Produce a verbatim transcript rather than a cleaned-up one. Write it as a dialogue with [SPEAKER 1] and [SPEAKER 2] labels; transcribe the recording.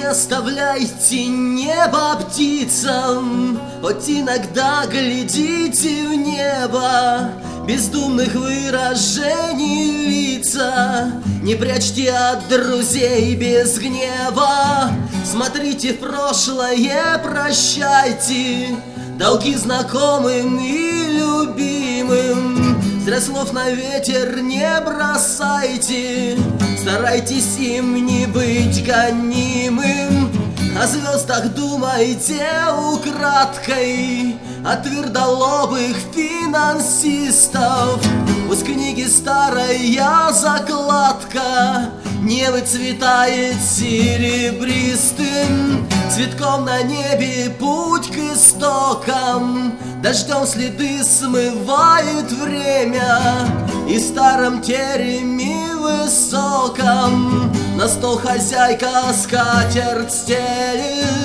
[SPEAKER 1] оставляйте небо птицам, хоть иногда глядите в небо. Бездумных выражений лица не прячьте от друзей без гнева. Смотрите в прошлое, прощайте долги знакомым и любимым. Зря слов на ветер не бросайте, старайтесь им не быть гонимым. О звездах думайте украдкой, от твердолобых финансистов. Пусть книги старая закладка не выцветает серебристым. Цветком на небе путь к истокам, дождем следы смывает время. И в старом тереме высоком на стол хозяйка скатерть стелит.